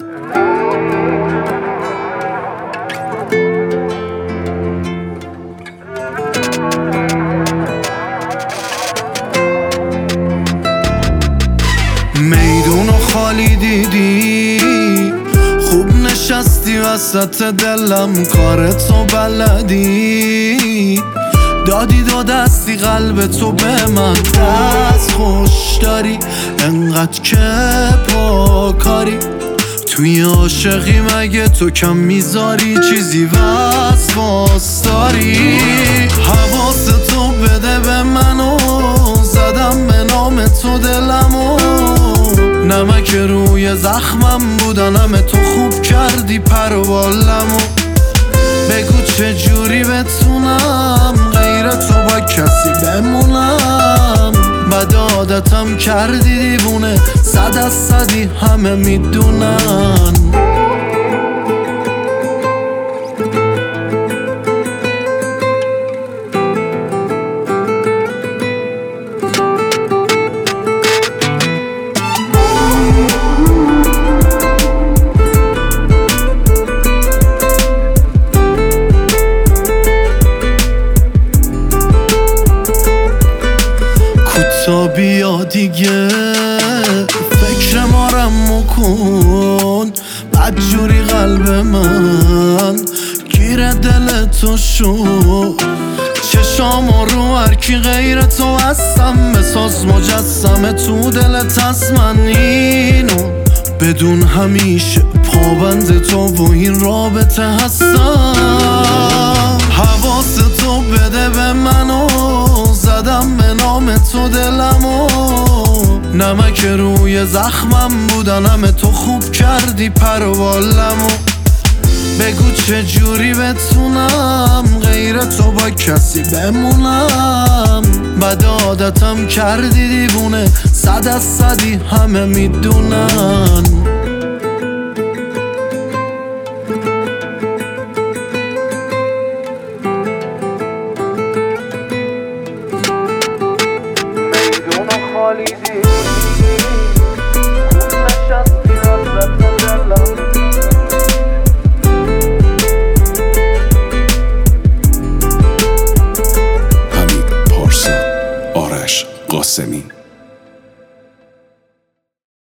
میدونو خالی دیدی، خوب نشستی وسط دلم، کارتو بلدی، دادی دو دستی قلب تو به من، دست خوش داری انقدر که پاکاری، توی عاشقی مگه تو کم میذاری، چیزی وسواس داری، حواستو بده به منو، زدم به نام تو دلمو، نمک روی زخمم بودنم تو خوب کردی پروالمو، بگو چه جوری بتونم غیر تو با کسی بمونم، بد عادتم کردی دیوونه، 100 از 100 همه میدونن. تا بیا دیگه فکر مارم مکن، بدجوری قلب من گیر دل تو شو، چشام رو هرکی غیر تو هستم، بساز مجسمه تو دلت هست، من اینو بدون همیشه پابند تو و این رابطه هستم، حواستو بده به منو، زدم به نام تو دلمو، نمک روی زخمم بودنم تو خوب کردی پروالمو، بگو چه جوری بتونم غیر تو با کسی بمونم، بد عادتم کردی دیوونه، 100 از 100 همه میدونن.